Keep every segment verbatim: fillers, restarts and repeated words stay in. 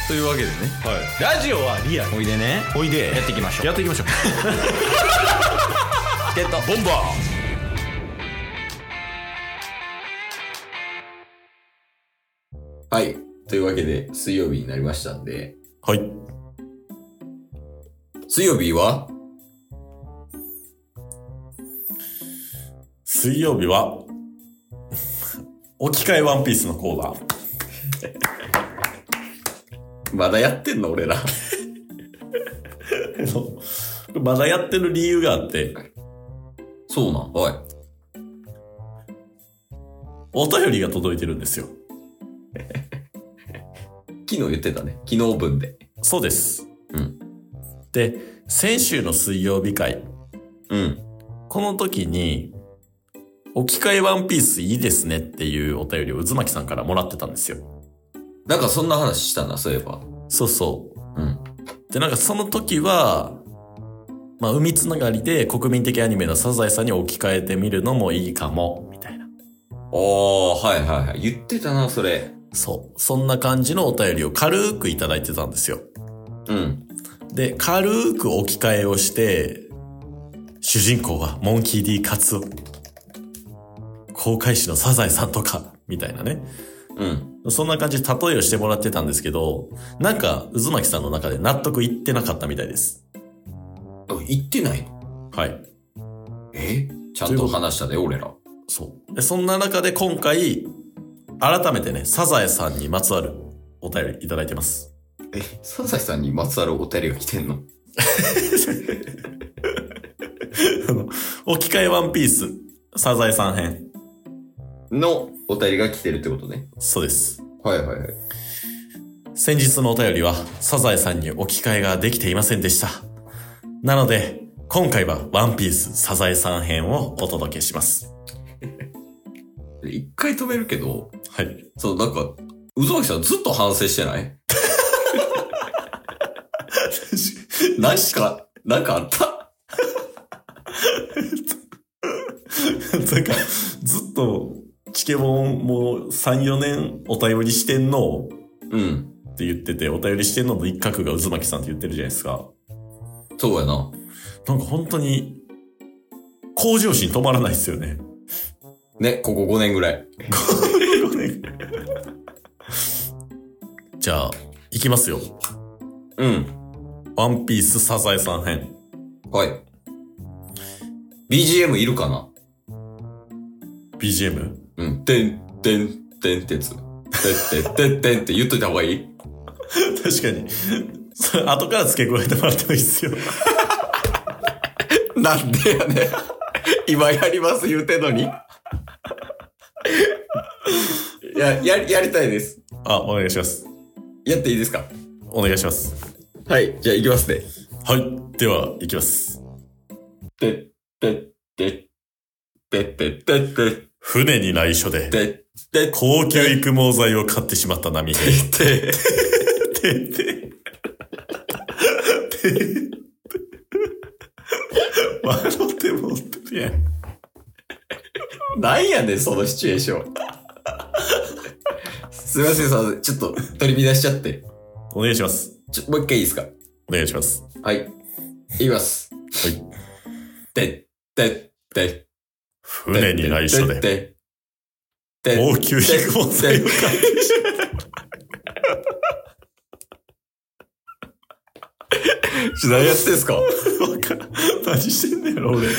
というわけでね、 はい、ラジオはリアル。 おいでね、 おいでやっていきましょう。 やっていきましょうゲットボンバー。はい、というわけで水曜日になりましたんで、 はい、 水曜日は水曜日は置き換えワンピースのコーナー。 まだやってんの俺らまだやってる理由があって。 そうなん。はい。 お便りが届いてるんですよ。 昨日言ってたね。昨日分で。 そうです。 うん。 で、先週の水曜日会。 うん。 この時に、置き換えワンピースいいですねっていうお便りを渦巻さんからもらってたんですよ。 なんかそんな話したな、そういえば。 そうそう。 うん。 で、なんかその時は、まあ、海つながりで国民的アニメのサザエさんに置き換えてみるのもいいかも、みたいな。 おー、はいはいはい。言ってたな、それ。 そう。そんな感じのお便りを軽くいただいてたんですよ。 うん。 で、軽く置き換えをして、主人公はモンキー D カツオ。航海士のサザエさんとか、みたいなね。 うん。 そんな感じで例えをしてもらってたんですけど、なんか渦巻さんの中で納得いってなかったみたいです。 言ってないの？ はい。 え？ちゃんと話したで、俺ら。 そう。で、そんな中で今回、改めてね、サザエさんにまつわるお便りいただいてます。 え、サザエさんにまつわるお便りが来てんの？ あの置き換えワンピース、サザエさん編のお便りが来てるってことね。 そうです。 はいはいはい。 先日のお便りは、サザエさんに置き換えができていませんでした。なので、今回はワンピースサザエさん編をお届けします。 一回止めるけど、 はい。 そう、なんか、渦巻さんずっと反省してない？なんか、なんかあったなんか、ずっと、チケボンもうさん、よねんお便りしてんのうんって言ってて、お便りしてんのの一角が渦巻さんって言ってるじゃないですか。 そうやな。 なんか本当に、向上心止まらないですよね。 ね、ここごねんぐらい。 ごねんじゃあ、いきますよ。 うん。 ワンピースサザエさん編。 はい。ビージーエム いるかな？ ビージーエム？ うん。てん、てん、てんってやつ。てっててんてんって言っといた方がいい？ 確かに。それ後から付け加えてもらってもいいっすよ。 なんでやねん。今やります言うてんのに。いや、や、やりたいです。 あ、お願いします。 やっていいですか？ お願いします。 はい。じゃあ行きますね。 はい。では、行きます。 てってっててってってって船に内緒で、 てって高級育毛剤を買ってしまった波平。 てて、て、て、笑ってもってるやん。 なんやねん、そのシチュエーション。すいません、さ、ちょっと取り乱しちゃって。 お願いします。 ちょ、もう一回いいですか？ お願いします。 はい。いきます。 はい。 て、て、て、 船に内緒で、 て、て、 高級育毛剤を買ってしまった。 何やってんすか？ わからん。何してんねやろ、俺。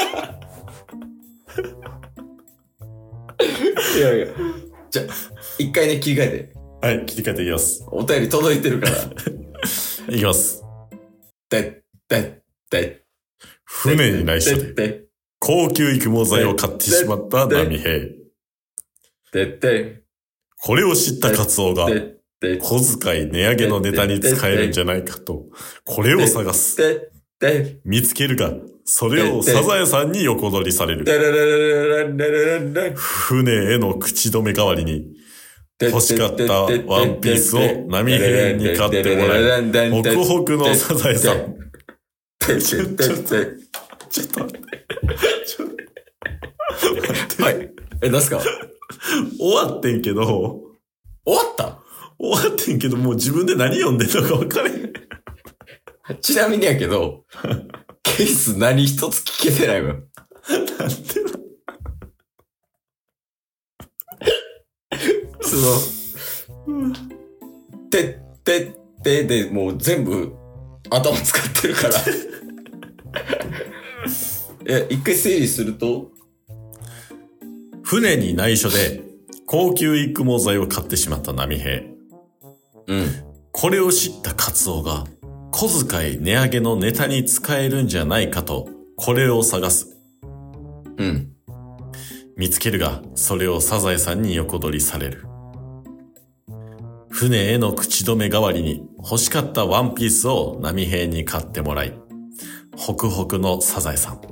いやいや。じゃ、一回ね、切り替えて。 はい、切り替えていきます。 お便り届いてるから。 いきます。 て、て、て、 船に内緒で、 て、 高級育毛剤を買ってしまった波平。 て、て、 これを知ったカツオが、 て、て、 小遣い値上げのネタに使えるんじゃないかと、これを探す。 て、て、 見つけるが、それをサザエさんに横取りされる。 てれれれれれれれ船への口止め代わりに、欲しかったワンピースを波平に買ってもらい、ホクホクのサザエさん。ちょ、ちょっと、ちょっと待って。ちょっと待って。 はい。え、何すか？ 終わってんけど、 終わった？ 終わってんけど、もう自分で何読んでんのか分かれへん。 ちなみにやけど、ケース何一つ聞けてないわ。なんでその、てってってでもう全部頭使ってるから。いや、一回整理すると、 船に内緒で高級育毛剤を買ってしまった波平。 うん。 これを知ったカツオが小遣い値上げのネタに使えるんじゃないかとこれを探す。 うん。 見つけるが、それをサザエさんに横取りされる。船への口止め代わりに欲しかったワンピースを波平に買ってもらい、ホクホクのサザエさん。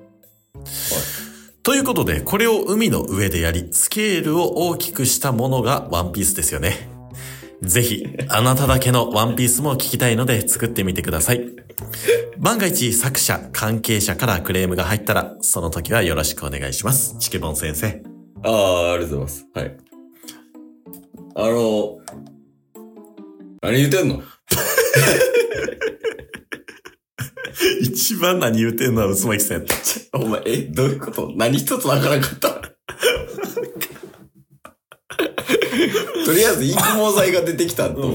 ということで、これを海の上でやり、スケールを大きくしたものがワンピースですよね。ぜひ、あなただけのワンピースも聞きたいので作ってみてください。万が一作者、関係者からクレームが入ったら、その時はよろしくお願いします。チケボン先生。 ああ、ありがとうございます。はい。あの、何言うてんの？ 一番何言うてんのは渦巻さんやった。 お前、え、どういうこと？何一つわからなかった。とりあえず育毛剤が出てきたと、うんうん、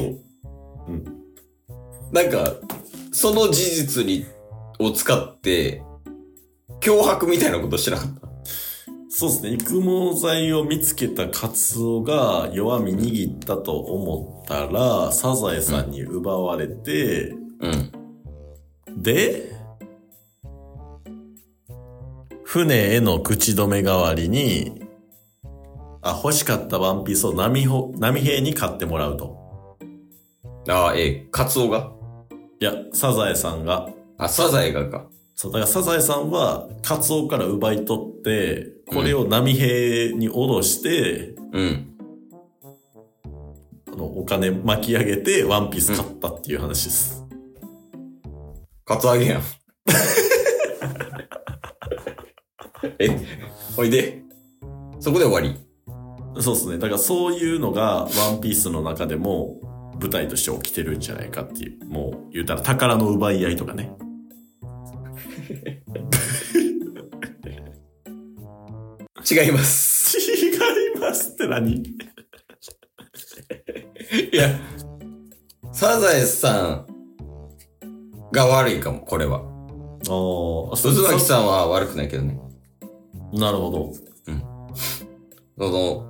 なんかその事実にを使って脅迫みたいなことしてなかった？ そうですね。育毛剤を見つけたカツオが弱み握ったと思ったらサザエさんに奪われて、 うん、 で船への口止め代わりにあ、欲しかったワンピースを波ほ、波平に買ってもらうと。 ああ、ええ、カツオが？ いや、サザエさんが。 あ、サザエがか。 そう、だからサザエさんはカツオから奪い取って、これを波平に下ろして、 うん。 あの、お金巻き上げてワンピース買ったっていう話です。うん、 カツアゲやん。え、おいで。そこで終わり？ そうですね。だからそういうのがワンピースの中でも舞台として起きてるんじゃないかっていう。もう言うたら宝の奪い合いとかね。 違います。 違いますって何？いや、サザエさんが悪いかも、これは。 ああ、 渦巻さんは悪くないけどね。 なるほど。 うん。その、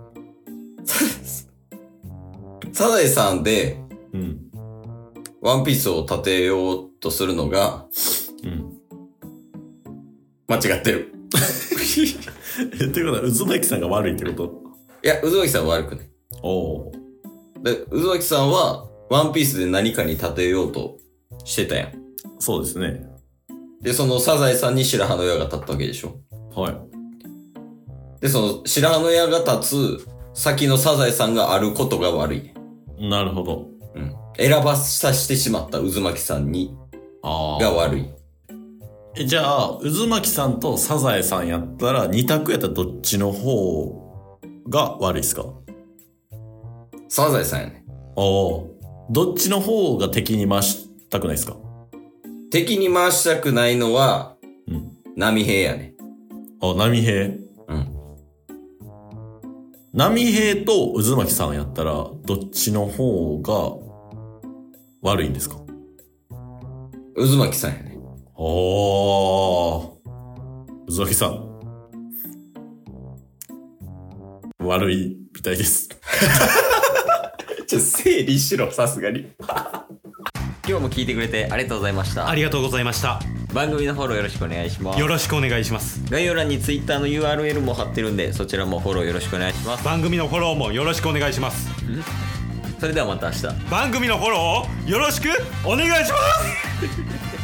サザエさんで、 うん、 ワンピースを立てようとするのが、 うん、 間違ってる。 え、っていうことは、渦巻さんが悪いってこと？ いや、渦巻さんは悪くない。 おー。 で、渦巻さんは、ワンピースで何かに立てようとしてたやん。 そうですね。 で、そのサザエさんに白羽の矢が立ったわけでしょ。 はい。 で、その白羽の矢が立つ先のサザエさんがあることが悪い。 なるほど。 うん。選ばさせてしまった渦巻さんに、 あが悪い。 え、じゃあ、渦巻さんとサザエさんやったら、二択やったらどっちの方が悪いっすか？ サザエさんやね。 ああ。どっちの方が敵に回したくないですか？ 敵に回したくないのは、 うん。 波平やね。 あ、波平。 うん。 波平と渦巻さんやったら、どっちの方が悪いんですか？ 渦巻さんやね。 ああ。渦巻さん。悪いみたいです。 ちょ、整理しろ、さすがに。今日も聞いてくれてありがとうございました。 ありがとうございました。 番組のフォローよろしくお願いします。 よろしくお願いします。 概要欄に Twitter の ユーアールエル も貼ってるんで、そちらもフォローよろしくお願いします。 番組のフォローもよろしくお願いします。 それではまた明日。 番組のフォローをよろしくお願いします。